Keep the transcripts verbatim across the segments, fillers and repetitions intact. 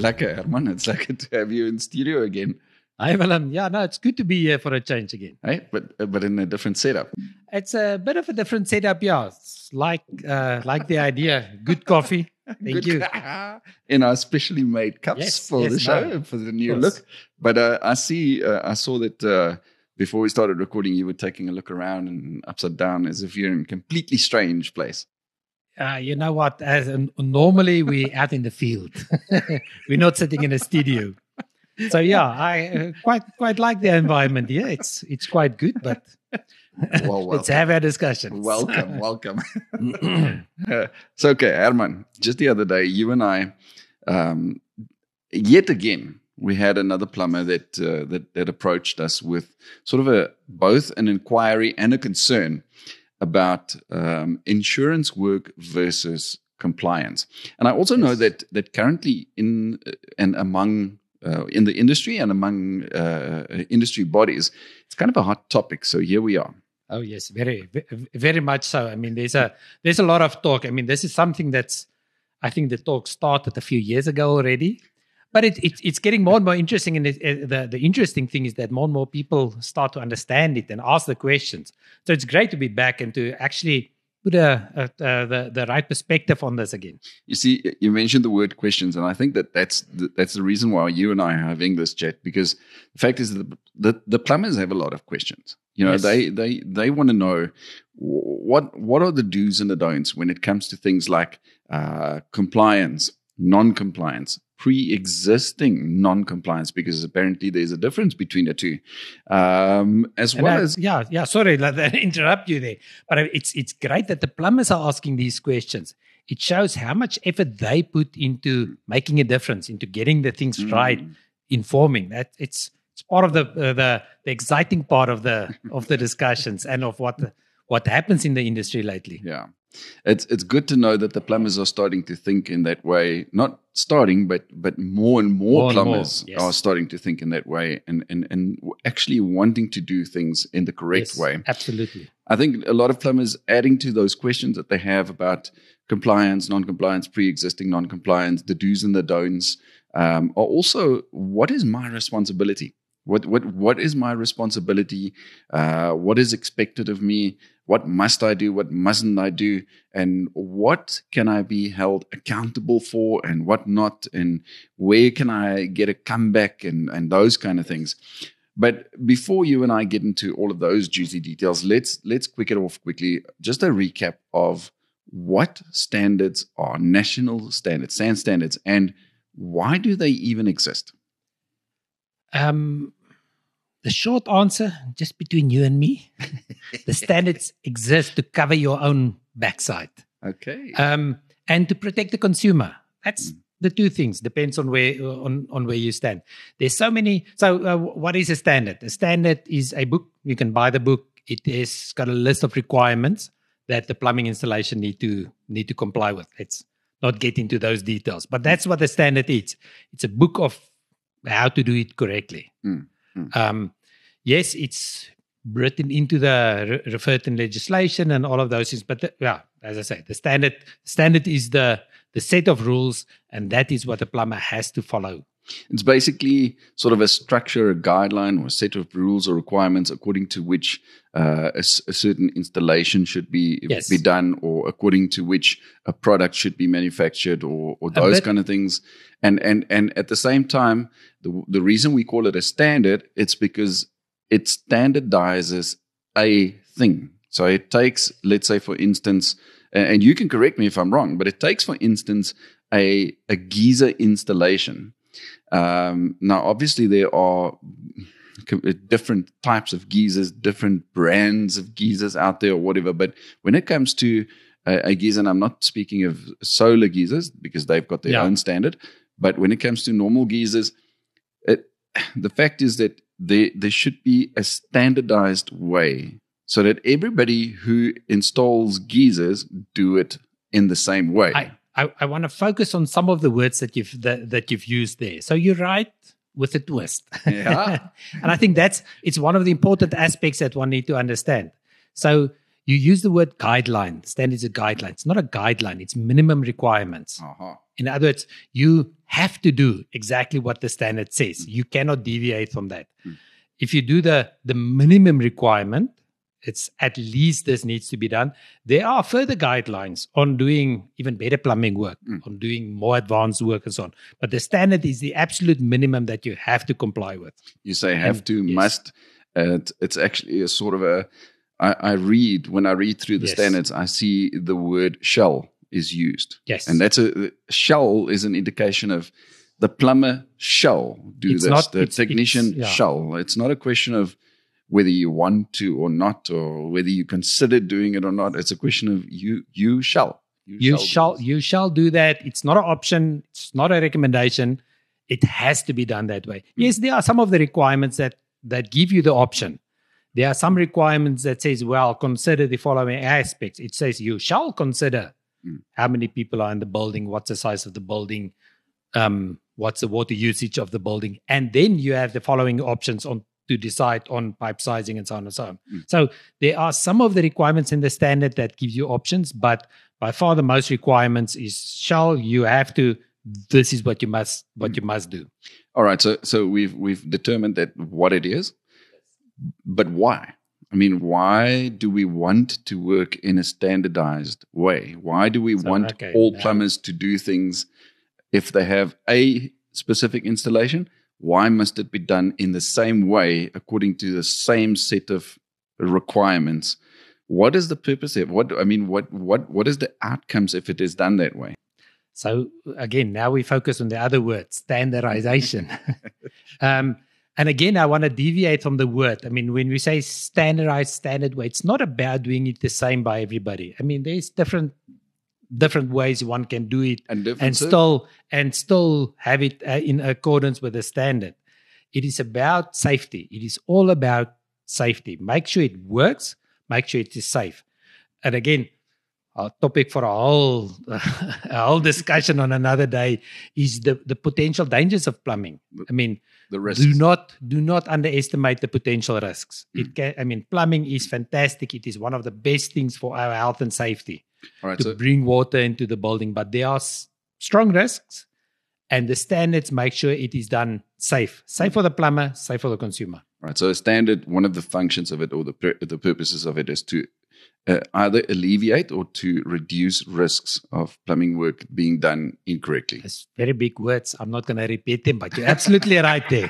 lekker, Herman. It's lekker to have you in studio again. Hi, Willem. Yeah, no, it's good to be here for a change again. Hey, but but in a different setup. It's a bit of a different setup, yeah. It's like uh, like the idea. Good coffee. Thank Good you. In our specially made cups Yes, for yes, the show, no, for the new course. look. But uh, I see, uh, I saw that uh, before we started recording, you were taking a look around and upside down as if you're in a completely strange place. Uh, you know what? As um, normally we're out in the field. We're not sitting in a studio. So yeah, I uh, quite quite like the environment here. It's it's quite good, but Well, let's welcome. have our discussions. Welcome, welcome. Uh, so, okay, Herman, just the other day, you and I, um, yet again, we had another plumber that, uh, that that approached us with sort of a both an inquiry and a concern about um, insurance work versus compliance. And I also know Yes. that that currently in and among uh, in the industry and among uh, industry bodies, it's kind of a hot topic. So here we are. Oh yes, very, ve- very much so. I mean, there's a there's a lot of talk. I mean, this is something that's, I think the talk started a few years ago already, but it, it it's getting more and more interesting. And it, uh, the the interesting thing is that more and more people start to understand it and ask the questions. So it's great to be back and to actually put a, a, a the the right perspective on this again. You see, you mentioned the word questions, and I think that that's the, that's the reason why you and I are having this chat, because the fact is that the, the, the plumbers have a lot of questions. You know, Yes. they they they want to know what what are the do's and the don'ts when it comes to things like uh, compliance, non-compliance, pre-existing non-compliance, because apparently there's a difference between the two, um, as And well I- as yeah, yeah. Sorry, let me interrupt you there, but it's it's great that the plumbers are asking these questions. It shows how much effort they put into making a difference, into getting the things right, Mm. informing. That it's it's part of the uh, the the exciting part of the of the discussions and of what the, what happens in the industry lately. Yeah. It's it's good to know that the plumbers are starting to think in that way. Not starting, but but more and more, More and plumbers more, yes. are starting to think in that way, and, and and actually wanting to do things in the correct Yes, way. absolutely. I think a lot of plumbers, adding to those questions that they have about compliance, non-compliance, pre-existing non-compliance, the do's and the don'ts, um, are also, what is my responsibility? What what what is my responsibility? Uh, what is expected of me? What must I do? What mustn't I do? And what can I be held accountable for and what not? And where can I get a comeback and, and those kind of things? But before you and I get into all of those juicy details, let's let's quick it off quickly. Just a recap of what standards are national standards, S A N standards, and why do they even exist? Um, the short answer, just between you and me, the standards exist to cover your own backside. Okay. um, and to protect the consumer. That's the two things. Depends on where on, on where you stand. There's so many. So, uh, what is a standard? A standard is a book. You can buy the book. It has got a list of requirements that the plumbing installation need to need to comply with. Let's not get into those details, but that's what the standard is. It's a book of how to do it correctly. Mm, mm. Um, yes, it's written into the re- referred in legislation and all of those things. But the, yeah, as I say, the standard standard is the the set of rules, and that is what the plumber has to follow. It's basically sort of a structure, a guideline, or a set of rules or requirements according to which uh, a, s- a certain installation should be Yes. be done, or according to which a product should be manufactured, or, or those bit- kind of things. And and and at the same time, the the reason we call it a standard, it's because it standardizes a thing. So it takes, let's say, for instance, and and you can correct me if I'm wrong, but it takes, for instance, a a geyser installation. Um, now, obviously, there are co- different types of geysers, different brands of geysers out there, or whatever. But when it comes to a, a geyser, and I'm not speaking of solar geysers because they've got their Yeah. own standard. But when it comes to normal geysers, it, the fact is that there there should be a standardized way so that everybody who installs geysers do it in the same way. I, I, I want to focus on some of the words that you've that, that you've used there. So you're right with a twist. Yeah. And I think that's it's one of the important aspects that one need to understand. So you use the word guideline. Standards are guidelines. It's not a guideline. It's minimum requirements. Uh-huh. In other words, you have to do exactly what the standard says. You cannot deviate from that. Mm. If you do the, the minimum requirement, it's at least this needs to be done. There are further guidelines on doing even better plumbing work, Mm. on doing more advanced work and so on. But the standard is the absolute minimum that you have to comply with. You say have And- to, yes. must. Uh, it- it's actually a sort of a, I, I read, when I read through the Yes. standards, I see the word shall is used. Yes. And that's a, shall is an indication of the plumber shall do It's this. not- the it's- technician it's- yeah. shall. It's not a question of whether you want to or not, or whether you consider doing it or not. It's a question of you, you shall. You do shall this. you shall do that. It's not an option. It's not a recommendation. It has to be done that way. Yes, there are some of the requirements that that give you the option. There are some requirements that says, well, consider the following aspects. It says you shall consider Mm. how many people are in the building, what's the size of the building, um, what's the water usage of the building, and then you have the following options on to decide on pipe sizing and so on and so on. Mm. So there are some of the requirements in the standard that give you options, but by far the most requirements is shall, you have to, this is what you must what you must do. All right, so so we've we've determined that what it is, but why? I mean, why do we want to work in a standardized way? Why do we So, want okay, all now- plumbers to do things if they have a specific installation? Why must it be done in the same way according to the same set of requirements? What is the purpose of what? I mean, what what what is the outcomes if it is done that way? So again, now we focus on the other word, standardization. um, and again, I want to deviate from the word. I mean, when we say standardized, standard way, it's not about doing it the same by everybody. I mean, there's different different ways one can do it And and differences? still and still have it uh, in accordance with the standard. It is about safety. It is all about safety. Make sure it works. Make sure it is safe. And again, our topic for a whole a whole discussion on another day is the the potential dangers of plumbing. I mean, the risks. do not do not underestimate the potential risks. It can. I mean, plumbing is fantastic. It is one of the best things for our health and safety All right, to so bring water into the building, but there are s- strong risks, and the standards make sure it is done safe, safe for the plumber, safe for the consumer. right, so a standard. One of the functions of it, or the pur- the purposes of it, is to uh, either alleviate or to reduce risks of plumbing work being done incorrectly. It's very big words. I'm not going to repeat them, but you're absolutely right there.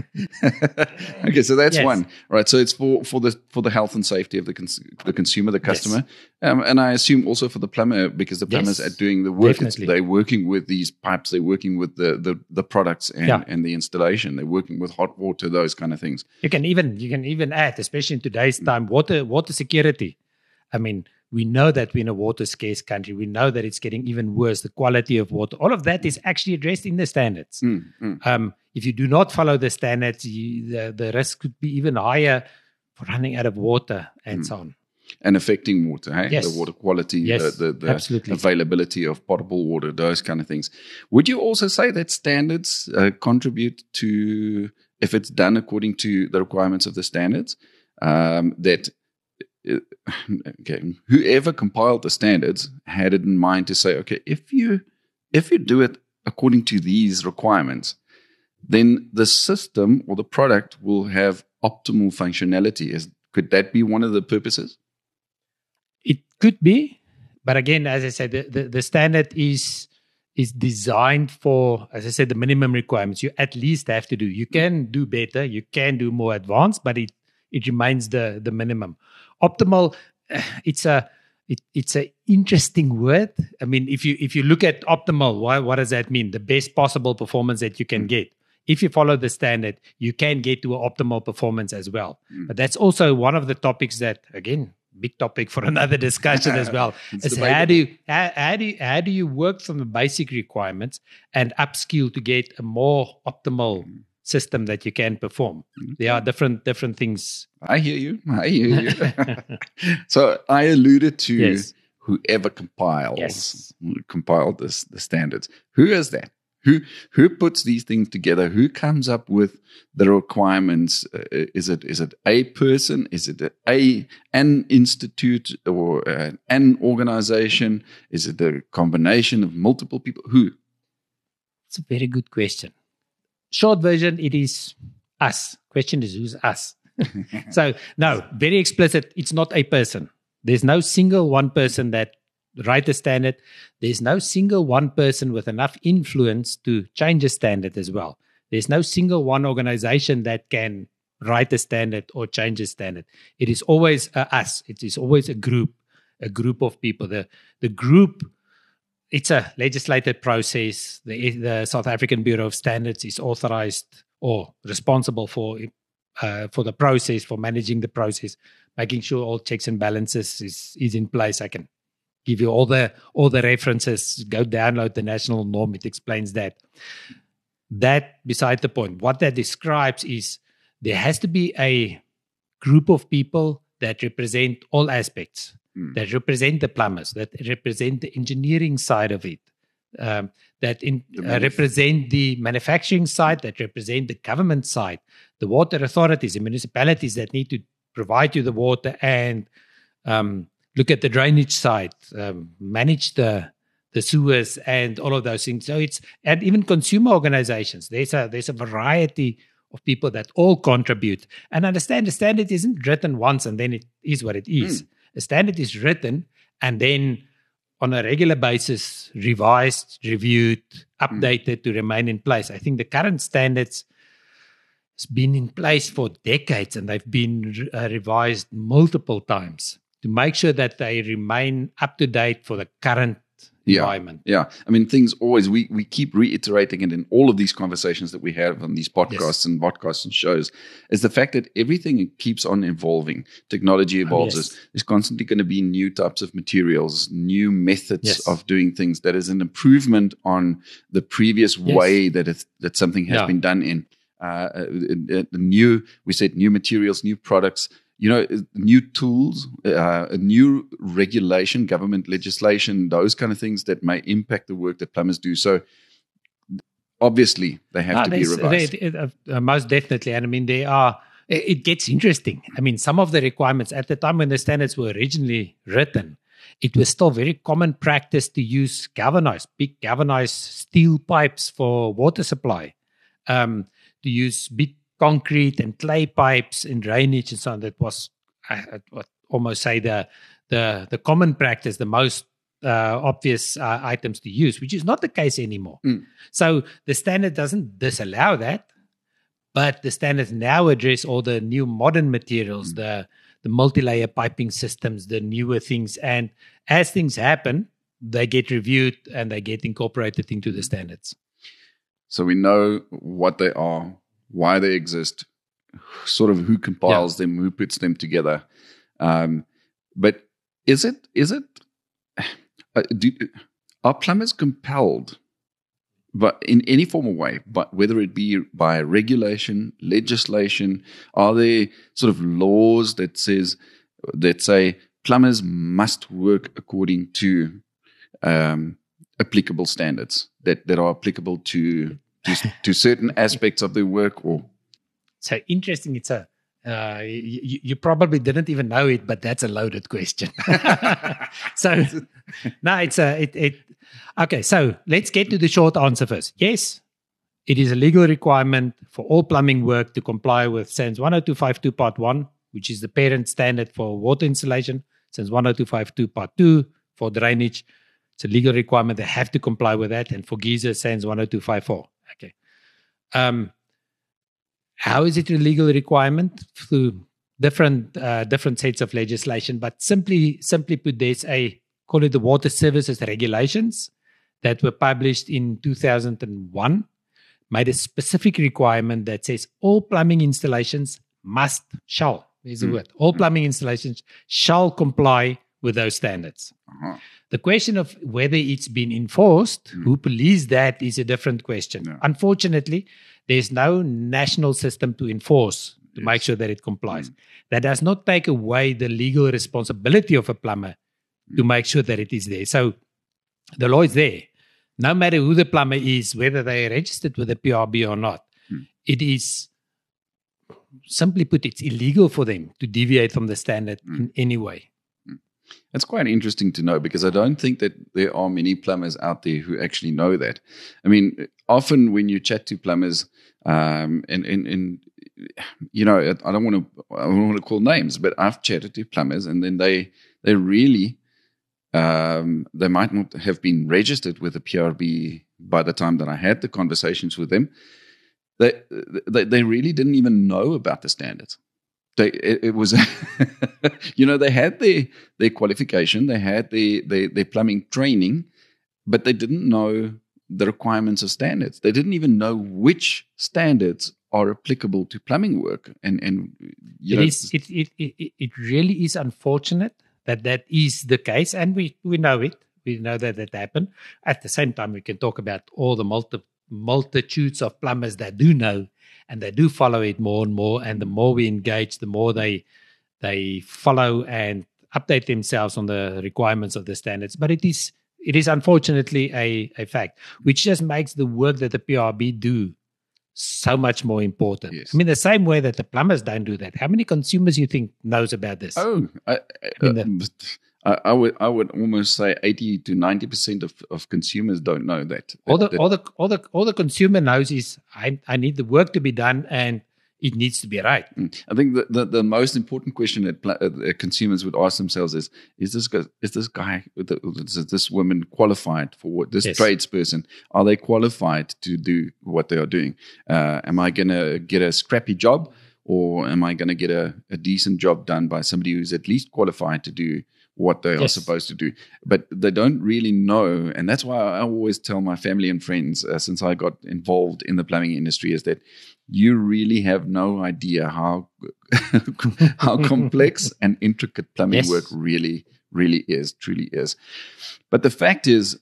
Okay, so that's Yes. one, right? So it's for, for the for the health and safety of the cons- the consumer, the customer, um, and I assume also for the plumber, because the plumbers Yes, are doing the work. It's, definitely. they're working with these pipes, they're working with the the, the products and, Yeah. and the installation. They're working with hot water, those kind of things. You can even you can even add, especially in today's time, water water security. I mean, we know that we're in a water scarce country. We know that it's getting even worse. The quality of water, all of that is actually addressed in the standards. Mm, mm. Um, if you do not follow the standards, you, the the risk could be even higher for running out of water and Mm. so on. And affecting water, hey? Yes. The water quality, Yes, the, the, the absolutely. availability of potable water, those kind of things. Would you also say that standards uh, contribute to, if it's done according to the requirements of the standards, um, that uh, okay, whoever compiled the standards had it in mind to say, okay, if you if you do it according to these requirements, then the system or the product will have optimal functionality. Is could that be one of the purposes? It could be, but again, as I said, the, the, the standard is is designed for, as I said, the minimum requirements. You at least have to do. You can do better. You can do more advanced, but it it remains the the minimum. Optimal. It's a it, it's an interesting word. I mean, if you if you look at optimal, why, what does that mean? The best possible performance that you can get. If you follow the standard, you can get to an optimal performance as well. Mm. But that's also one of the topics that, again, big topic for another discussion as well. It's Is debatable. how do you how, how do you, how do you work from the basic requirements and upskill to get a more optimal system that you can perform? There are different different things. I hear you. I hear you. So I alluded to Yes. whoever compiles Yes. compiled this the standards. Who is that? Who who puts these things together? Who comes up with the requirements? Uh, is it is it a person? Is it a, a an institute or uh, an organization? Is it a combination of multiple people? Who? It's a very good question. Short version, it is us. Question is, who's us? So, no, very explicit. It's not a person. There's no single one person that write a standard. There's no single one person with enough influence to change a standard as well. There's no single one organization that can write a standard or change a standard. It is always uh, us. It is always a group, a group of people. The the group, it's a legislated process. The, the South African Bureau of Standards is authorized or responsible for uh, for the process, for managing the process, making sure all checks and balances is, is in place. I can give you all the all the references. Go download the national norm. It explains that. That beside the point. What that describes is there has to be a group of people that represent all aspects, mm. that represent the plumbers, that represent the engineering side of it, um, that in, uh, represent the manufacturing side, that represent the government side, the water authorities, the municipalities that need to provide you the water and um, look at the drainage side, um, manage the the sewers and all of those things. So it's, and even consumer organizations, there's a, there's a variety of people that all contribute. And understand the standard isn't written once and then it is what it is. Mm. A standard is written and then on a regular basis, revised, reviewed, updated mm. to remain in place. I think the current standards has been in place for decades and they've been uh, revised multiple times to make sure that they remain up to date for the current Yeah, environment. yeah. I mean, things always, we, we keep reiterating it in all of these conversations that we have on these podcasts yes. and podcasts and shows, is the fact that everything keeps on evolving. Technology evolves. Yes. There's constantly going to be new types of materials, new methods yes. of doing things that is an improvement on the previous yes. way that it, that something has yeah. been done in. Uh, uh, new, we said new materials, new products, you know, new tools, uh, a new regulation, government legislation, those kind of things that may impact the work that plumbers do. So obviously they have ah, to be revised. They, uh, uh, most definitely. And I mean, they are, it, it gets interesting. I mean, some of the requirements at the time when the standards were originally written, it was still very common practice to use galvanized, big galvanized steel pipes for water supply, um, to use big concrete and clay pipes and drainage and so on. That was, I would almost say, the the the common practice, the most uh, obvious uh, items to use, which is not the case anymore. Mm. So the standard doesn't disallow that, but the standards now address all the new modern materials, mm. the the multi-layer piping systems, the newer things. And as things happen, they get reviewed and they get incorporated into the standards. So we know what they are, why they exist, sort of who compiles yeah. them, who puts them together. Um, but is it, is it, uh, do, are plumbers compelled, but in any form of way, but whether it be by regulation, legislation, are there sort of laws that says, that say plumbers must work according to um, applicable standards that, that are applicable to To, to certain aspects of their work? Or so interesting. It's a uh, you, you probably didn't even know it, but that's a loaded question. So no, it's a it, it. Okay, so let's get to the short answer first. Yes, it is a legal requirement for all plumbing work to comply with S A N S one oh two five two Part One, which is the parent standard for water installation. S A N S one oh two five two Part Two for drainage. It's a legal requirement. They have to comply with that. And for geysers, S A N S one oh two five four. Okay. Um, how is it a legal requirement? Through different uh, different sets of legislation, but simply simply put, there's a, call it the Water Services Regulations that were published in two thousand one, made a specific requirement that says all plumbing installations must, shall, there's a mm. word, all plumbing installations shall comply with those standards. Uh-huh. The question of whether it's been enforced, mm. who police that, is a different question. Yeah. Unfortunately, there's no national system to enforce, to yes. make sure that it complies. Mm. That does not take away the legal responsibility of a plumber mm. to make sure that it is there. So the law is there. no matter who the plumber is, whether they are registered with the P R B or not, hmm. it is, simply put, it's illegal for them to deviate from the standard hmm. in any way. That's quite interesting to know, because I don't think that there are many plumbers out there who actually know that. I mean, often when you chat to plumbers, um, and, and, and you know, I don't want to I don't want to call names, but I've chatted to plumbers, and then they they really um, they might not have been registered with the P R B by the time that I had the conversations with them. They they, they really didn't even know about the standards. They, it, it was, you know, they had their, their qualification, they had their, their, their plumbing training, but they didn't know the requirements of standards. They didn't even know which standards are applicable to plumbing work. And, and you it, know, is, it, it, it, it really is unfortunate that that is the case. And we, we know it. We know that that happened. At the same time, we can talk about all the multi, multitudes of plumbers that do know, and they do follow it more and more. And the more we engage, the more they they follow and update themselves on the requirements of the standards. But it is it is unfortunately a, a fact, which just makes the work that the P R B do so much more important. Yes. I mean, the same way that the plumbers don't do that. How many consumers you think knows about this? Oh, I, I, I mean, the, I, I would I would almost say eighty to ninety percent of, of consumers don't know that. that all the that, all the all the all the consumer knows is I I need the work to be done, and it needs to be right. I think the, the, the most important question that uh, consumers would ask themselves is: Is this guy, is this guy, is this woman qualified for what? This yes. tradesperson, are they qualified to do what they are doing? Uh, am I going to get a scrappy job, or am I going to get a, a decent job done by somebody who's at least qualified to do what they yes. are supposed to do? But they don't really know. And that's why I always tell my family and friends, uh, since I got involved in the plumbing industry, is that you really have no idea how how complex and intricate plumbing yes. work really, really is, truly is. But the fact is,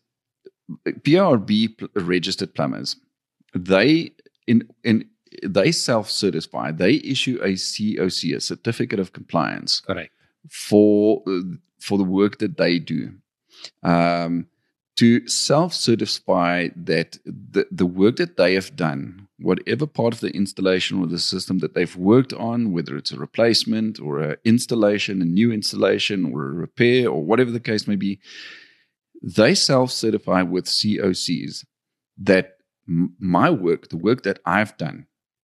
P R B registered plumbers, they in in they self-certify. They issue a C O C, a certificate of compliance. Correct. For for the work that they do, um, to self-certify that the, the work that they have done, whatever part of the installation or the system that they've worked on, whether it's a replacement or an installation, a new installation or a repair or whatever the case may be, they self-certify with C O Cs that m- my work, the work that I've done,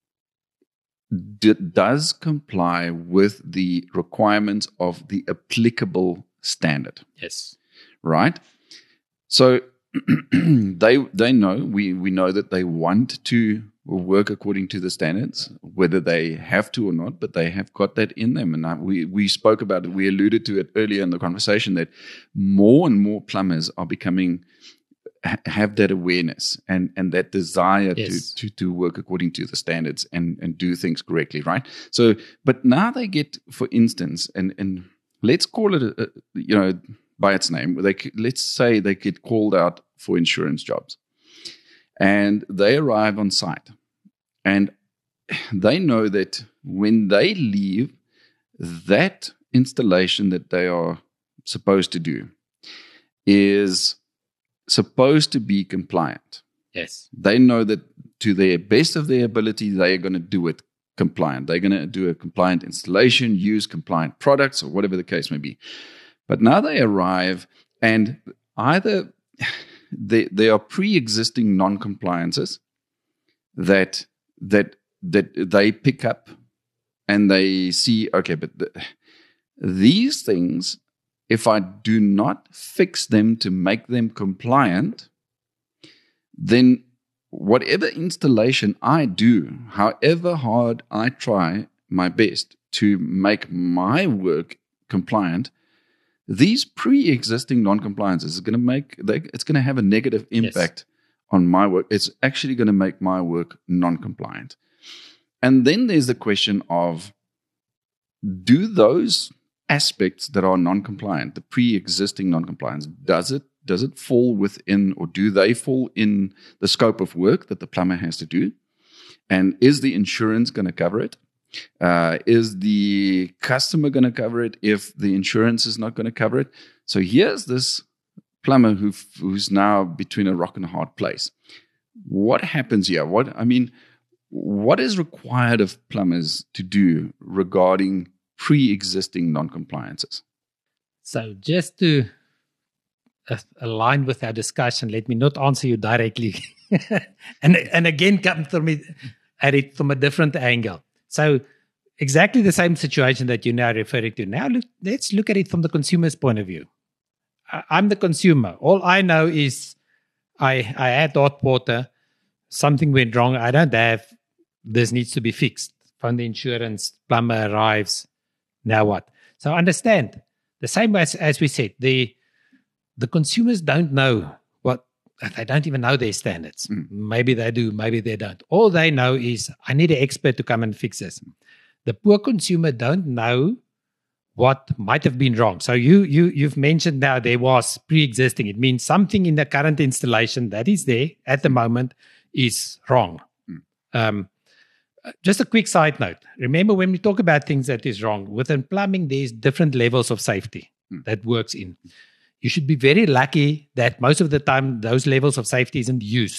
d- does comply with the requirements of the applicable standard. Yes. Right? So they they know, we, we know that they want to work according to the standards, whether they have to or not, but they have got that in them. And I, we, we spoke about it, we alluded to it earlier in the conversation, that more and more plumbers are becoming, ha- have that awareness and, and that desire yes. to, to, to work according to the standards and, and do things correctly, right? So, but now they get, for instance, and, and let's call it, a, a, you know, by its name, they let's say they get called out for insurance jobs, and they arrive on site, and they know that when they leave, that installation that they are supposed to do is supposed to be compliant. Yes. They know that to the best of their ability, they are going to do it compliant. They're going to do a compliant installation, use compliant products, or whatever the case may be. But now they arrive, and either they, they are pre-existing non-compliances that that that they pick up, and they see, okay, but the, these things, if I do not fix them to make them compliant, then whatever installation I do, however hard I try my best to make my work compliant, these pre-existing non-compliances is going to make, they, it's going to have a negative impact yes. on my work. It's actually going to make my work non-compliant. And then there's the question of, do those aspects that are non-compliant, the pre-existing non-compliance, does it does it fall within, or do they fall in the scope of work that the plumber has to do? And is the insurance going to cover it? Uh, is the customer going to cover it if the insurance is not going to cover it? So here's this plumber who who's now between a rock and a hard place. What happens here? What I mean, what is required of plumbers to do regarding pre-existing non-compliances? So just to uh, align with our discussion, let me not answer you directly, and and again come from it at it from a different angle. So exactly the same situation that you're now referring to. Now look, let's look at it from the consumer's point of view. I, I'm the consumer. All I know is I I had hot water, something went wrong. I don't have. This needs to be fixed. Phone the insurance, plumber arrives. Now what? So understand, the same as, as we said, the the consumers don't know what, they don't even know their standards. Mm. Maybe they do, maybe they don't. All they know is, I need an expert to come and fix this. The poor consumer don't know what might have been wrong. So you, you, you've mentioned now there was pre-existing. It means something in the current installation that is there at the moment is wrong. Mm. Um, Just a quick side note. Remember, when we talk about things that is wrong, within plumbing, there's different levels of safety mm. that works in. You should be very lucky that most of the time those levels of safety isn't used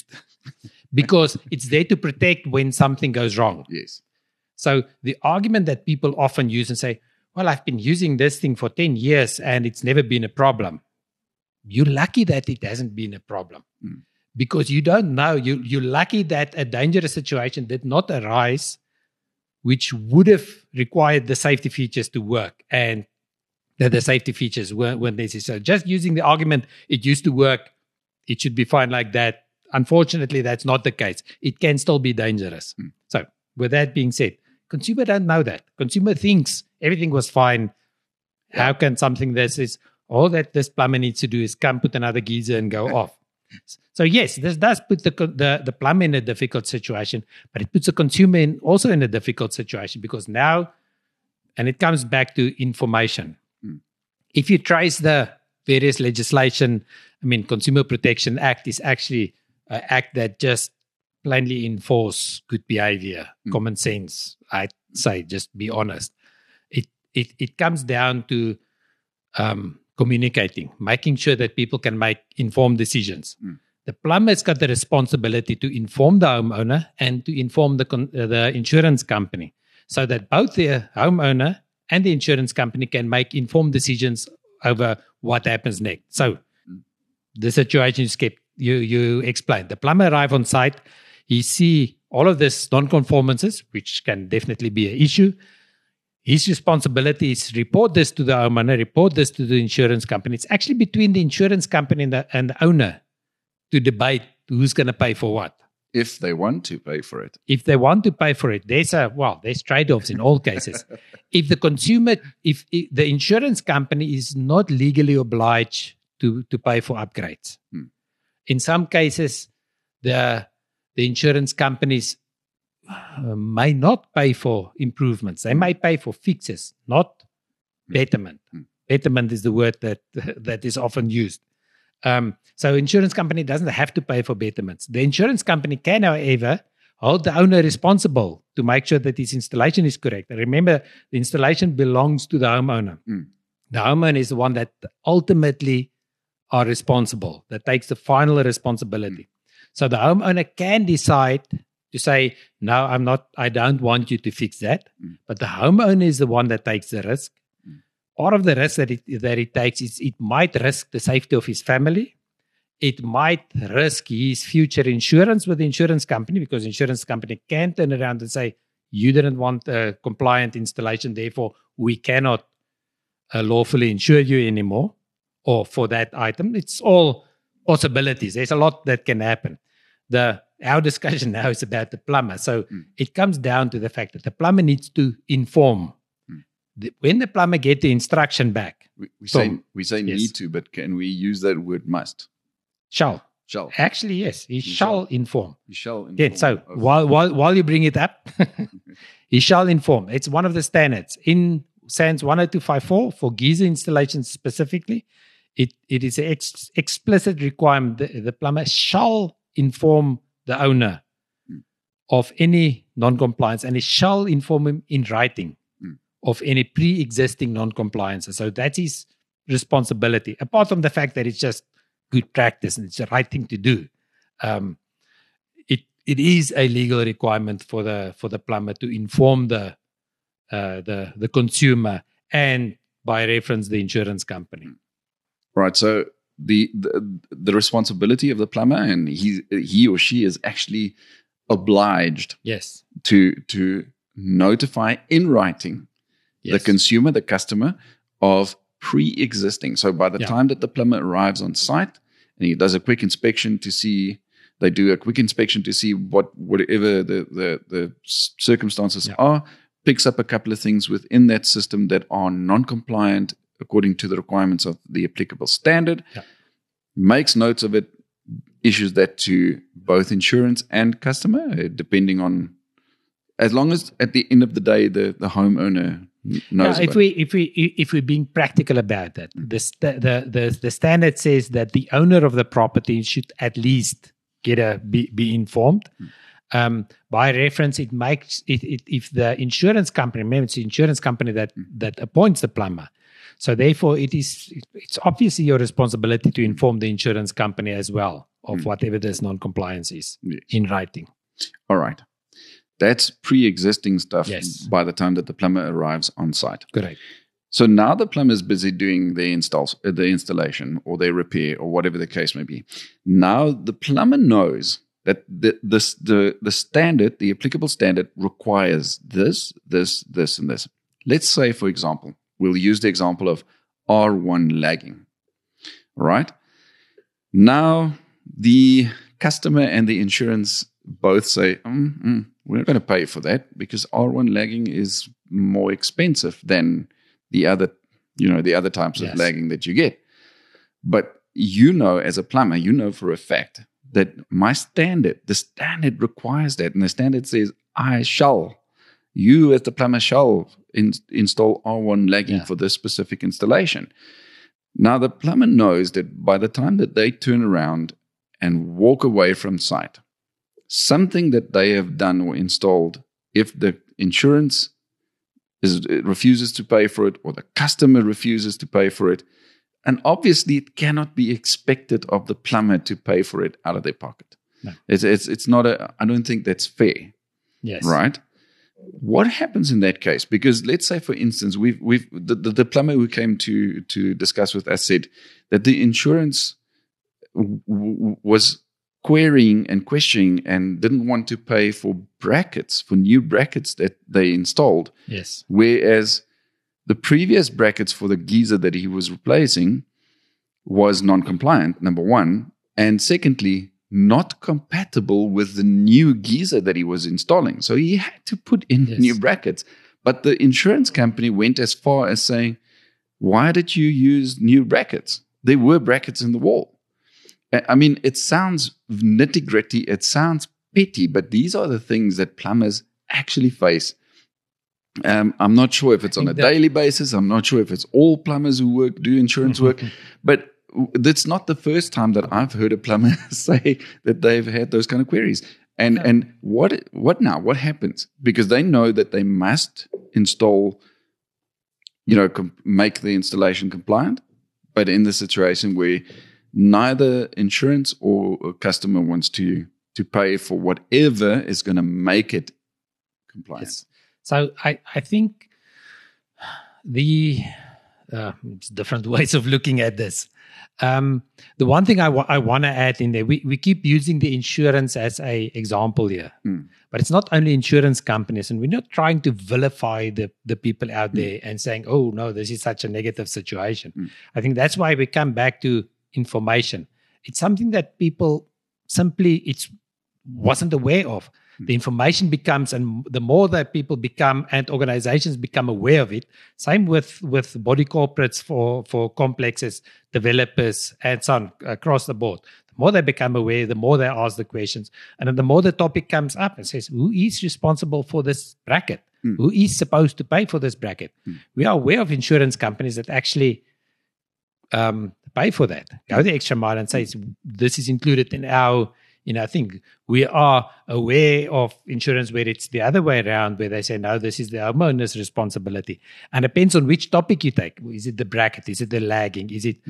because it's there to protect when something goes wrong. Yes. So the argument that people often use and say, well, I've been using this thing for ten years and it's never been a problem. You're lucky that it hasn't been a problem. Mm. Because you don't know, you, you're lucky that a dangerous situation did not arise, which would have required the safety features to work, and that the safety features weren't, weren't necessary. So just using the argument, it used to work, it should be fine like that. Unfortunately, that's not the case. It can still be dangerous. Mm. So with that being said, consumer don't know that. Consumer thinks everything was fine. Yeah. How can something this is, all that this plumber needs to do is come put another geyser and go off. So yes, this does put the, the the plumber in a difficult situation, but it puts the consumer in also in a difficult situation because now, and it comes back to information. Mm. If you trace the various legislation, I mean, Consumer Protection Act is actually an act that just plainly enforce good behavior, mm. common sense. I'd say, just be honest. It it it comes down to um, communicating, making sure that people can make informed decisions. Mm. The plumber's got the responsibility to inform the homeowner and to inform the con- uh, the insurance company so that both the homeowner and the insurance company can make informed decisions over what happens next. So mm. the situation you skipped, you, you explained. The plumber arrive on site, he see all of this non-conformances, which can definitely be an issue. His responsibility is report this to the homeowner, report this to the insurance company. It's actually between the insurance company and the, and the owner to debate who's going to pay for what. If they want to pay for it. If they want to pay for it, there's a, well, there's trade-offs in all cases. If the consumer, if, if the insurance company is not legally obliged to, to pay for upgrades. Hmm. In some cases, the, the insurance companies Uh, may not pay for improvements. They may pay for fixes, not betterment. Mm. Betterment is the word that that is often used. Um, so insurance company doesn't have to pay for betterments. The insurance company can, however, hold the owner responsible to make sure that his installation is correct. And remember, the installation belongs to the homeowner. Mm. The homeowner is the one that ultimately are responsible, that takes the final responsibility. Mm. So the homeowner can decide to say, no, I'm not, I don't want you to fix that. Mm. But the homeowner is the one that takes the risk. Mm. Part of the risk that it, that it takes is it might risk the safety of his family. It might risk his future insurance with the insurance company because the insurance company can turn around and say, you didn't want a compliant installation, therefore we cannot uh, lawfully insure you anymore or for that item. It's all possibilities. There's a lot that can happen. The Our discussion now is about the plumber. So mm. it comes down to the fact that the plumber needs to inform. Mm. The, when the plumber get the instruction back. We, we from, say, we say yes. Need to, but can we use that word must? Shall. Shall. Actually, yes. He, he shall, shall inform. He shall inform. Yeah, so while, while, while you bring it up, he shall inform. It's one of the standards. In S A N S one oh two five four, for geyser installations specifically, it, it is an ex, explicit requirement. The, the plumber shall inform the owner mm. of any non-compliance, and he shall inform him in writing mm. of any pre-existing non-compliances. So that's his responsibility. Apart from the fact that it's just good practice and it's the right thing to do. Um, it it is a legal requirement for the for the plumber to inform the uh, the the consumer and by reference the insurance company. Right. So the, the the responsibility of the plumber, and he he or she is actually obliged Yes. to to notify in writing Yes. the consumer, the customer, of pre-existing. So by the Yeah. time that the plumber arrives on site and he does a quick inspection to see, they do a quick inspection to see what whatever the the, the circumstances Yeah. are, picks up a couple of things within that system that are non-compliant according to the requirements of the applicable standard, Yeah. makes notes of it, issues that to both insurance and customer, uh, depending on, as long as at the end of the day the, the homeowner knows Yeah, if about we if we if we're being practical about that, the, st- the the the standard says that the owner of the property should at least get a be, be informed. Um, by reference, it makes it, it if the insurance company, remember it's the insurance company that that appoints the plumber. So therefore, it is it's obviously your responsibility to inform the insurance company as well of whatever this non-compliance is Yes. in writing. All right. That's pre-existing stuff Yes. by the time that the plumber arrives on site. Correct. So now the plumber is busy doing the installs, uh, the installation or their repair or whatever the case may be. Now the plumber knows that the, this, the, the standard, the applicable standard requires this, this, this, and this. Let's say, for example, we'll use the example of R one lagging, right? Now the customer and the insurance both say, mm, mm, we're not going to pay for that because R one lagging is more expensive than the other, you know, the other types Yes. of lagging that you get. But you know, as a plumber, you know for a fact that my standard, the standard requires that. And the standard says, I shall, you as the plumber shall in, install R one lagging Yeah. for this specific installation. Now, the plumber knows that by the time that they turn around and walk away from site, something that they have done or installed, if the insurance is it refuses to pay for it or the customer refuses to pay for it, and obviously it cannot be expected of the plumber to pay for it out of their pocket. No. It's, it's, it's not a, I don't think that's fair, Yes. right? What happens in that case? Because let's say, for instance, we've we've the, the, the plumber who came to to discuss with us said that the insurance w- w- was querying and questioning and didn't want to pay for brackets, for new brackets that they installed, Yes. whereas the previous brackets for the geyser that he was replacing was non-compliant, number one, and secondly, not compatible with the new geyser that he was installing. So he had to put in Yes. new brackets. But the insurance company went as far as saying, why did you use new brackets? There were brackets in the wall. I mean, it sounds nitty-gritty, it sounds petty, but these are the things that plumbers actually face. Um, I'm not sure if it's on a that- daily basis. I'm not sure if it's all plumbers who work do insurance work, but that's not the first time that I've heard a plumber say that they've had those kind of queries. And Yeah. and what what now? What happens? Because they know that they must install, you know, com- make the installation compliant. But in the situation where neither insurance or a customer wants to to pay for whatever is going to make it compliant. Yes. So I, I think the uh, it's different ways of looking at this. Um, the one thing I, wa- I want to add in there, we, we keep using the insurance as a example here, Mm. but it's not only insurance companies, and we're not trying to vilify the, the people out there and saying, oh, no, this is such a negative situation. Mm. I think that's why we come back to information. It's something that people simply it's wasn't aware of. The information becomes, and the more that people become and organizations become aware of it, same with, with body corporates for, for complexes, developers, and so on across the board. The more they become aware, the more they ask the questions. And then the more the topic comes up and says, who is responsible for this bracket? Mm. Who is supposed to pay for this bracket? Mm. We are aware of insurance companies that actually um, pay for that, go the extra mile and say, this is included in our You know, I think we are aware of insurance where it's the other way around, where they say, no, this is the homeowner's responsibility. And it depends on which topic you take. Is it the bracket? Is it the lagging? Is it Hmm.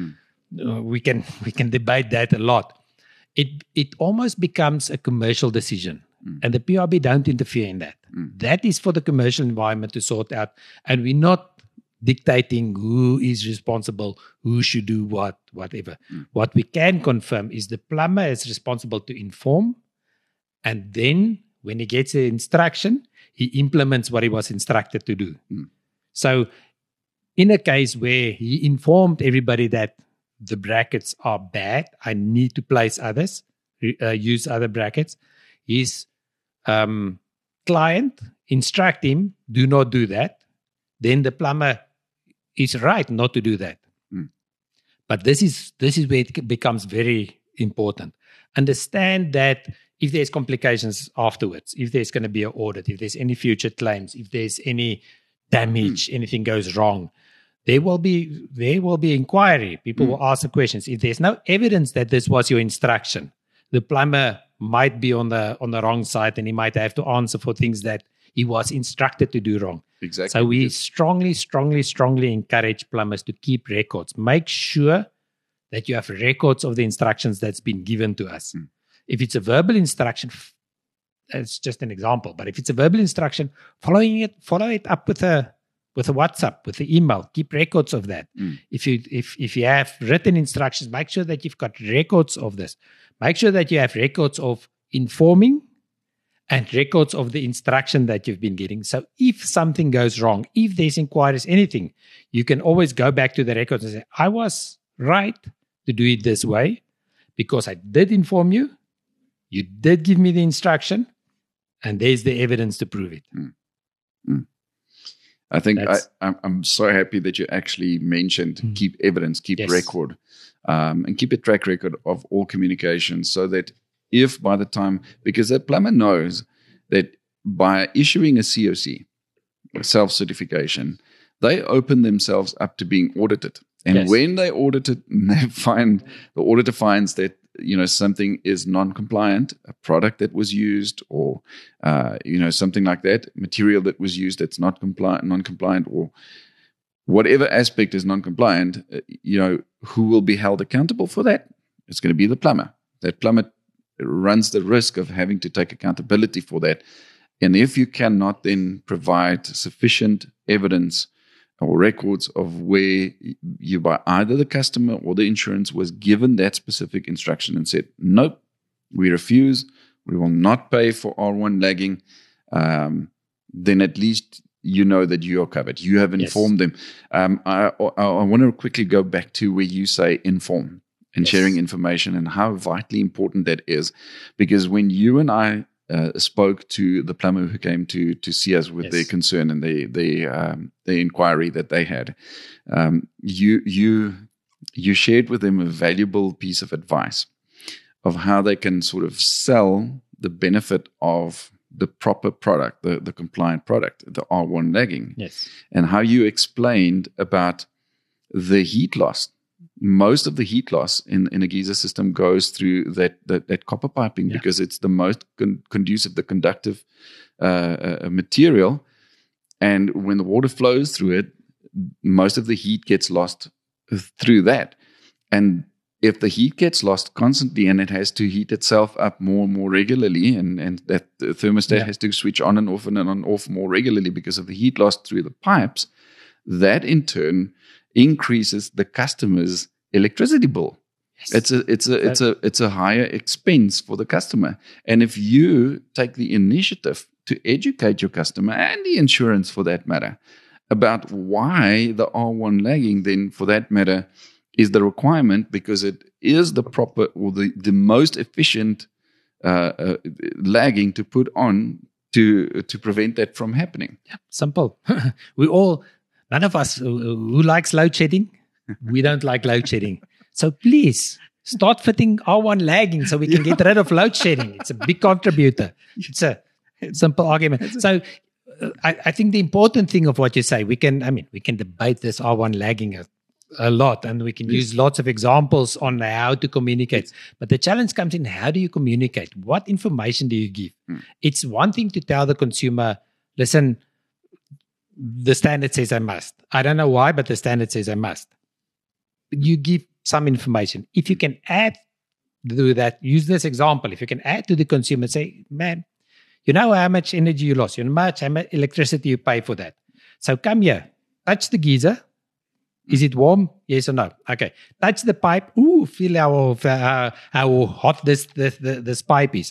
uh, we can we can debate that a lot. It it almost becomes a commercial decision, mm. and the P R B don't interfere in that. Mm. That is for the commercial environment to sort out, and we're not dictating who is responsible, who should do what, whatever. Mm. What we can confirm is the plumber is responsible to inform, and then when he gets the instruction, he implements what he was instructed to do. Mm. So in a case where he informed everybody that the brackets are bad, I need to place others, uh, use other brackets, his um, client instruct him, do not do that, then the plumber is right not to do that. Mm. But this is this is where it becomes very important. Understand that if there's complications afterwards, if there's going to be an audit, if there's any future claims, if there's any damage, mm. anything goes wrong, there will be there will be inquiry. People mm. will ask the questions. If there's no evidence that this was your instruction, the plumber might be on the on the wrong side, and he might have to answer for things that he was instructed to do wrong. Exactly. So we strongly, strongly, strongly encourage plumbers to keep records. Make sure that you have records of the instructions that's been given to us. Mm. If it's a verbal instruction, it's just an example. But if it's a verbal instruction, following it, follow it up with a with a WhatsApp, with an email. Keep records of that. Mm. If you if if you have written instructions, make sure that you've got records of this. Make sure that you have records of informing and records of the instruction that you've been getting. So if something goes wrong, if there's inquiries, anything, you can always go back to the records and say, I was right to do it this way because I did inform you, you did give me the instruction, and there's the evidence to prove it. Mm. Mm. I think I, I'm, I'm so happy that you actually mentioned mm. keep evidence, keep yes. record, um, and keep a track record of all communications so that if by the time, because the plumber knows that by issuing a C O C, self-certification, they open themselves up to being audited. And yes. when they audit it, they find, the auditor finds that, you know, something is non-compliant, a product that was used or, uh, you know, something like that, material that was used that's not compliant, non-compliant, or whatever aspect is non-compliant, uh, you know, who will be held accountable for that? It's going to be the plumber. That plumber runs the risk of having to take accountability for that. And if you cannot then provide sufficient evidence or records of where you, by either the customer or the insurance, was given that specific instruction and said, nope, we refuse, we will not pay for R one lagging, um, then at least you know that you are covered. You have informed yes. them. Um, I, I, I want to quickly go back to where you say inform. And yes. sharing information and how vitally important that is. Because when you and I uh, spoke to the plumber who came to to see us with yes. their concern and the the um, the inquiry that they had, um, you you you shared with them a valuable piece of advice of how they can sort of sell the benefit of the proper product, the, the compliant product, the R one lagging. Yes. And how you explained about the heat loss. Most of the heat loss in, in a geyser system goes through that that, that copper piping yeah. because it's the most con- conducive, the conductive uh, uh, material. And when the water flows through it, most of the heat gets lost through that. And if the heat gets lost constantly and it has to heat itself up more and more regularly, and, and that the thermostat yeah. has to switch on and off and on and off more regularly because of the heat lost through the pipes, that in turn increases the customer's electricity bill. Yes. It's a it's a it's a it's a higher expense for the customer. And if you take the initiative to educate your customer and the insurance for that matter about why the R one lagging, then for that matter, is the requirement because it is the proper or the, the most efficient uh, uh, lagging to put on to to prevent that from happening. Yeah, simple. we all None of us who likes load shedding, we don't like load shedding. So please start fitting R one lagging so we can yeah. get rid of load shedding. It's a big contributor. It's a simple argument. So uh, I, I think the important thing of what you say, we can, I mean, we can debate this R one lagging a, a lot, and we can yes. use lots of examples on how to communicate. Yes. But the challenge comes in, how do you communicate? What information do you give? Mm. It's one thing to tell the consumer, listen, the standard says I must. I don't know why, but the standard says I must. You give some information. If you can add to that, use this example. If you can add to the consumer, say, man, you know how much energy you lost, you know how much, how much electricity you pay for that. So come here, touch the geyser. Is it warm? Yes or no? Okay. Touch the pipe. Ooh, feel how uh, how hot this this this pipe is.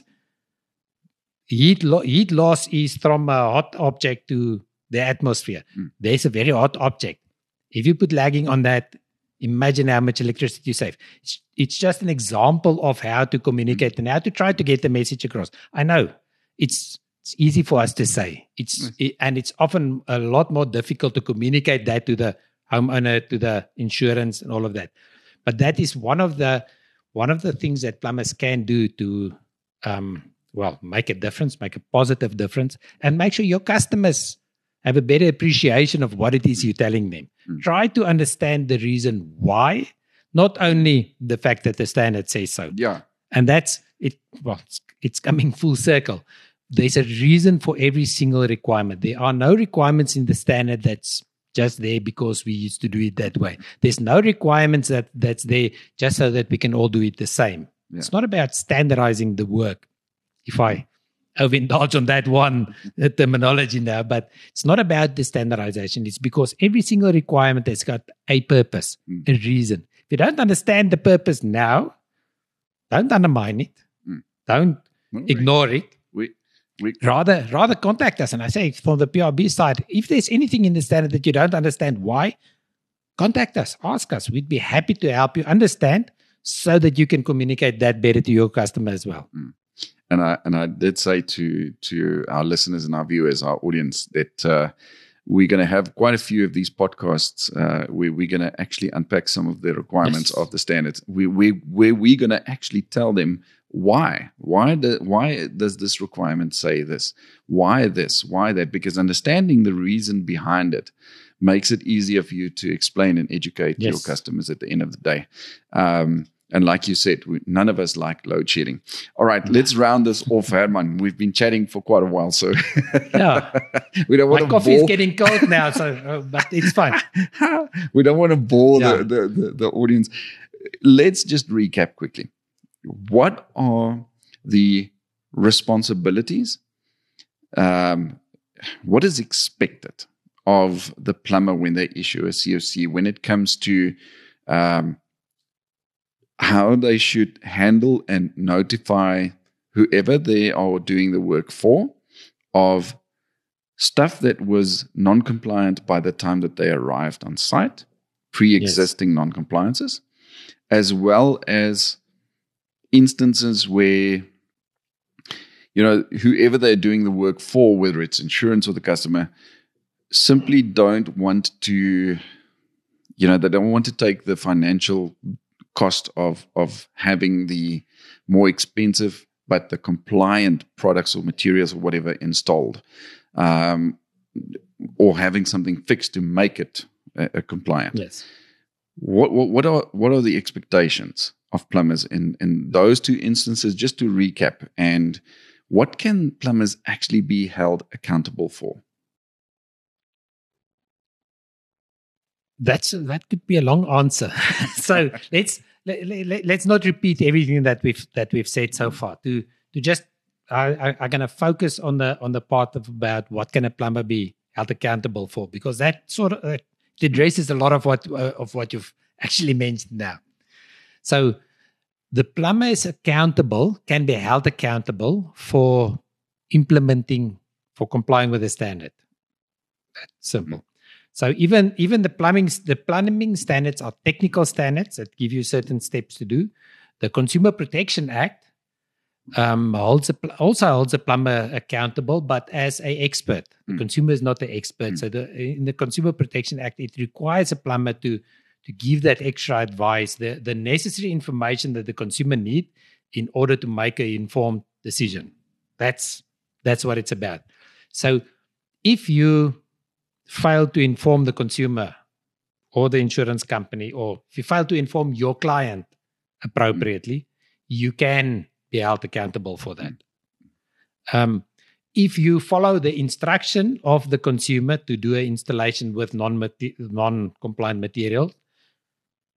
Heat lo- heat loss is from a hot object to the atmosphere. Mm. There's a very hot object. If you put lagging on that, imagine how much electricity you save. It's, it's just an example of how to communicate mm. and how to try to get the message across. I know it's it's easy for us to say. It's yes. it, and it's often a lot more difficult to communicate that to the homeowner, to the insurance, and all of that. But that is one of the one of the things that plumbers can do to um, well make a difference, make a positive difference, and make sure your customers have a better appreciation of what it is you're telling them. Mm. Try to understand the reason why, not only the fact that the standard says so. Yeah. And that's it. Well, it's, it's coming full circle. There's a reason for every single requirement. There are no requirements in the standard that's just there because we used to do it that way. There's no requirements that that's there just so that we can all do it the same. Yeah. It's not about standardizing the work. If I overindulge on that one terminology now, but it's not about the standardization. It's because every single requirement has got a purpose, mm. a reason. If you don't understand the purpose now, don't undermine it. Mm. Don't no, ignore we, it. We, we, rather, rather contact us. And I say from the P R B side, if there's anything in the standard that you don't understand why, contact us, ask us. We'd be happy to help you understand so that you can communicate that better to your customer as well. Mm. And I and I did say to to our listeners and our viewers, our audience, that uh, we're going to have quite a few of these podcasts uh, where we're going to actually unpack some of the requirements yes. of the standards. We we where we're going to actually tell them why why the, why does this requirement say this? Why this? Why that? Because understanding the reason behind it makes it easier for you to explain and educate yes. your customers at the end of the day. Um, And like you said, we, none of us like load shedding. All right, let's round this off, Herman. We've been chatting for quite a while, so yeah, we don't want My to coffee bore. is getting cold now, so uh, but it's fine. We don't want to bore yeah. the, the, the, the audience. Let's just recap quickly. What are the responsibilities? Um, what is expected of the plumber when they issue a C O C when it comes to um, how they should handle and notify whoever they are doing the work for of stuff that was non-compliant by the time that they arrived on site, pre-existing yes. non-compliances, as well as instances where, you know, whoever they're doing the work for, whether it's insurance or the customer, simply don't want to, you know, they don't want to take the financial cost of of having the more expensive but the compliant products or materials or whatever installed, um, or having something fixed to make it uh, uh, compliant. Yes. What, what what are what are the expectations of plumbers in in those two instances? Just to recap, and what can plumbers actually be held accountable for? That's that could be a long answer. so let's let, let, let's not repeat everything that we've that we've said so far. To to just I, I, I'm going to focus on the on the part of about what can a plumber be held accountable for, because that sort of uh, it addresses a lot of what uh, of what you've actually mentioned now. So the plumber is accountable, can be held accountable for implementing, for complying with the standard. That's simple. So even even the plumbing the plumbing standards are technical standards that give you certain steps to do. The Consumer Protection Act um, holds a, also holds a plumber accountable, but as an expert. The mm. consumer is not the expert. Mm. So the, in the Consumer Protection Act, it requires a plumber to to give that extra advice, the, the necessary information that the consumer need in order to make an informed decision. That's that's what it's about. So if you fail to inform the consumer or the insurance company, or if you fail to inform your client appropriately, mm. you can be held accountable for that. Um, if you follow the instruction of the consumer to do an installation with non non-compliant material,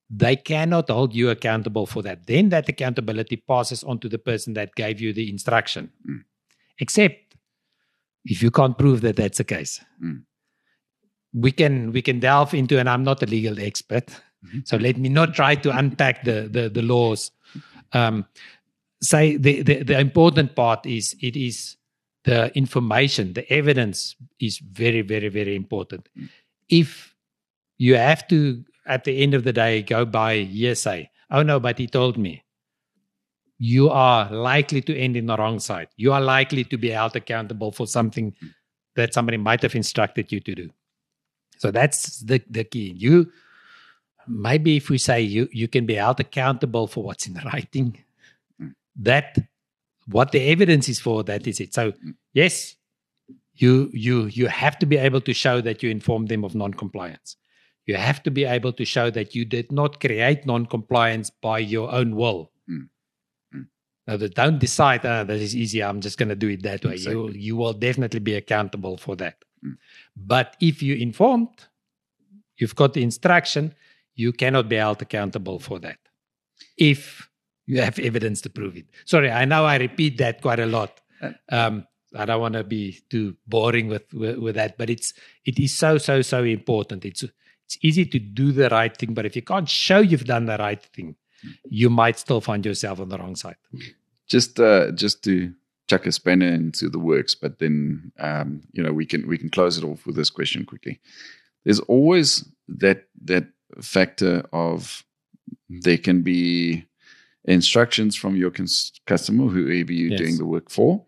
they cannot hold you accountable for that. Then that accountability passes on to the person that gave you the instruction. Mm. Except if you can't prove that that's the case. Mm. We can we can delve into, and I'm not a legal expert, mm-hmm. so let me not try to unpack the the, the laws. Um, say the, the the important part is it is the information, the evidence is very, very, very important. Mm. If you have to, at the end of the day, go by hearsay, oh no, but he told me, you are likely to end in the wrong side. You are likely to be held accountable for something that somebody might have instructed you to do. So that's the, the key. You maybe if we say you, you can be held accountable for what's in writing, mm. that what the evidence is for, that is it. So yes, you you you have to be able to show that you informed them of non-compliance. You have to be able to show that you did not create non-compliance by your own will. Mm. Mm. Now, that don't decide, oh, that is easy, I'm just going to do it that way. Exactly. You, you will definitely be accountable for that. Mm. But if you informed, you've got the instruction, you cannot be held accountable for that. If you have evidence to prove it. Sorry, I know I repeat that quite a lot. Um, I don't want to be too boring with, with, with that, but it's it is so, so, so important. It's it's easy to do the right thing, but if you can't show you've done the right thing, you might still find yourself on the wrong side. Just uh, just to chuck a spanner into the works, but then um, you know we can we can close it off with this question quickly. There's always that that factor of there can be instructions from your cons- customer, whoever you're yes. doing the work for,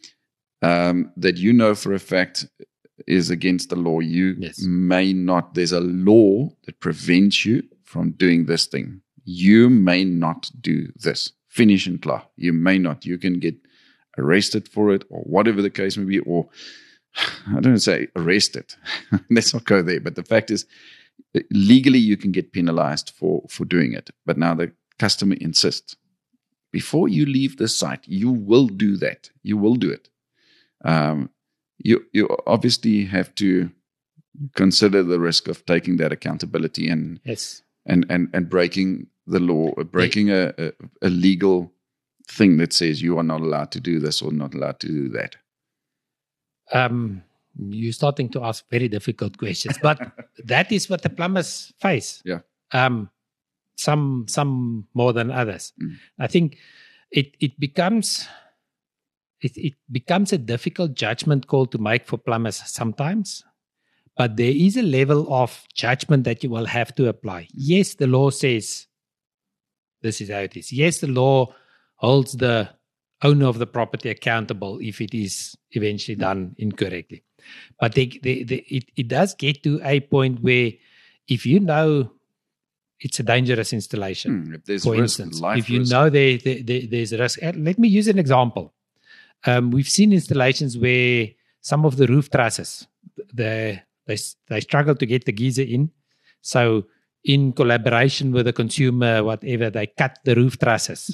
um, that you know for a fact is against the law. You yes. may not, there's a law that prevents you from doing this thing. You may not do this. Finish and clear. You may not. You can get arrested for it or whatever the case may be, or I don't say arrested. Let's not go there. But the fact is, legally you can get penalized for, for doing it. But now the customer insists. Before you leave the site, you will do that. You will do it. Um, you you obviously have to consider the risk of taking that accountability and yes. and, and, and breaking the law, breaking a, a, a legal thing that says you are not allowed to do this or not allowed to do that. Um, you're starting to ask very difficult questions, but that is what the plumbers face. Yeah. Um, some some more than others. Mm. I think it it becomes it, it becomes a difficult judgment call to make for plumbers sometimes, but there is a level of judgment that you will have to apply. Yes, the law says this is how it is. Yes, the law holds the owner of the property accountable if it is eventually done incorrectly. But they, they, they, it, it does get to a point where if you know it's a dangerous installation, mm, if there's for risk, instance, life if you risk. know there, there, there, there's a risk. Let me use an example. Um, we've seen installations where some of the roof trusses, they, they, they struggle to get the geyser in. So in collaboration with the consumer, whatever, they cut the roof trusses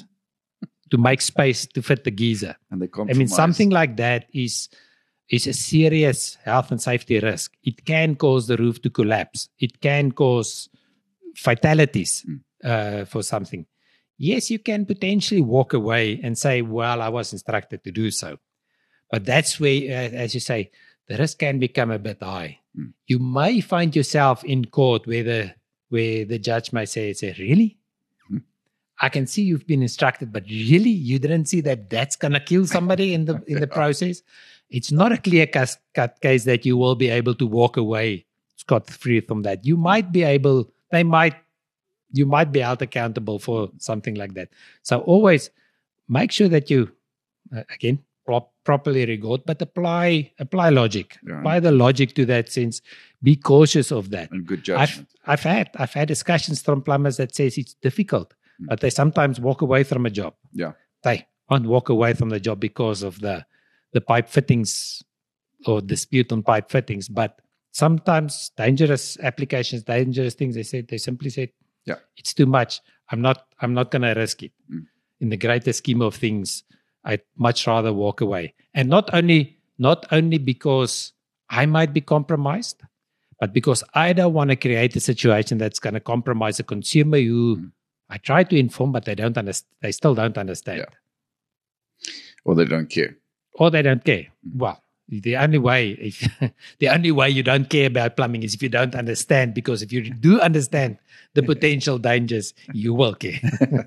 to make space to fit the geyser. And they I mean, something like that is is a serious health and safety risk. It can cause the roof to collapse. It can cause fatalities mm. uh, for something. Yes, you can potentially walk away and say, well, I was instructed to do so. But that's where, uh, as you say, the risk can become a bit high. Mm. You may find yourself in court where the, where the judge may say, say really? Mm. I can see you've been instructed, but really you didn't see that that's going to kill somebody in the in the process? It's not a clear-cut case that you will be able to walk away scot-free from that. You might be able, they might, you might be held accountable for something like that. So always make sure that you, uh, again, pro- properly record, but apply apply logic. Yeah. Apply the logic to that sense. Be cautious of that. And good judgment. I've, I've had I've had discussions from plumbers that says it's difficult, mm. but they sometimes walk away from a job. Yeah, they won't walk away from the job because of the the pipe fittings or dispute on pipe fittings, but sometimes dangerous applications, dangerous things, they said, they simply said, yeah, it's too much. I'm not, I'm not going to risk it. Mm. In the greater scheme of things, I'd much rather walk away. And not only, not only because I might be compromised, But because I don't want to create a situation that's going to compromise a consumer who mm. I try to inform, but they don't understand. They still don't understand. Yeah. Or they don't care. Or they don't care. Mm. Well, the only way, if, the only way you don't care about plumbing is if you don't understand. Because if you do understand the potential dangers, you will care.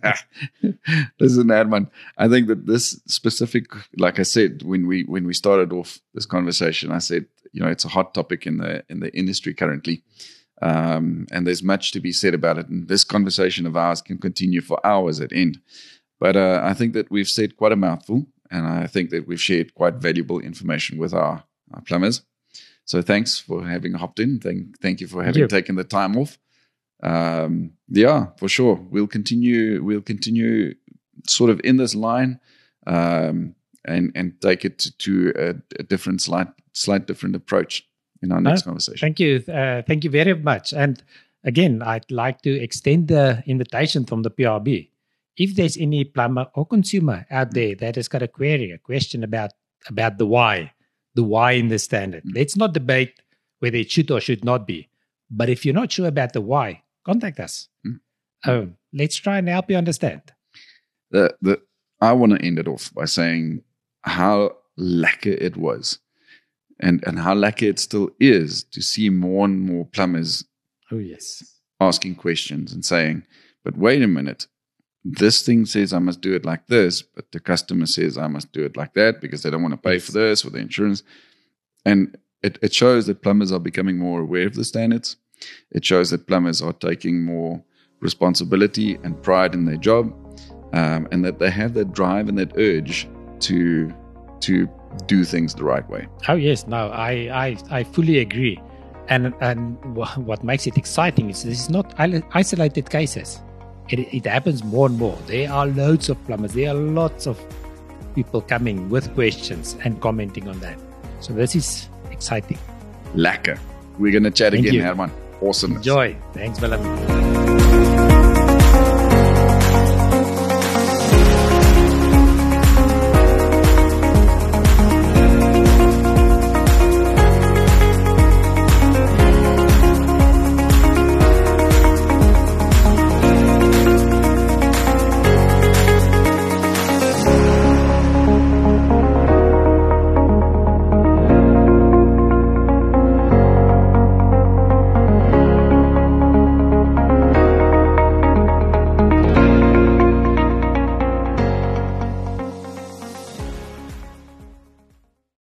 Listen, Herman, I think that this specific, like I said, when we when we started off this conversation, I said, you know, it's a hot topic in the in the industry currently, um, and there's much to be said about it. And this conversation of ours can continue for hours at end. But uh, I think that we've said quite a mouthful. And I think that we've shared quite valuable information with our, our plumbers. So thanks for having hopped in. Thank, thank you for having Thank you. taken the time off. Um, yeah, for sure. We'll continue. We'll continue sort of in this line, um, and and take it to, to a, a different, slight, slight different approach in our next uh, conversation. Thank you. Uh, thank you very much. And again, I'd like to extend the invitation from the P R B. If there's any plumber or consumer out there that has got a query, a question about, about the why, the why in the standard, mm. let's not debate whether it should or should not be. But if you're not sure about the why, contact us. Mm. Um, let's try and help you understand. The, the, I want to end it off by saying how lekker it was and, and how lekker it still is to see more and more plumbers oh, yes. asking questions and saying, but wait a minute. This thing says I must do it like this, but the customer says I must do it like that because they don't want to pay for this or the insurance. And it, it shows that plumbers are becoming more aware of the standards. It shows that plumbers are taking more responsibility and pride in their job, um, and that they have that drive and that urge to to do things the right way. Oh, yes. No, I, I, I fully agree. And, and what makes it exciting is this is not isolated cases. It, it happens more and more. There are loads of plumbers. There are lots of people coming with questions and commenting on that. So this is exciting. Lekker. We're going to chat Thank again, you. Herman. Awesome. Enjoy. Thanks, Willem.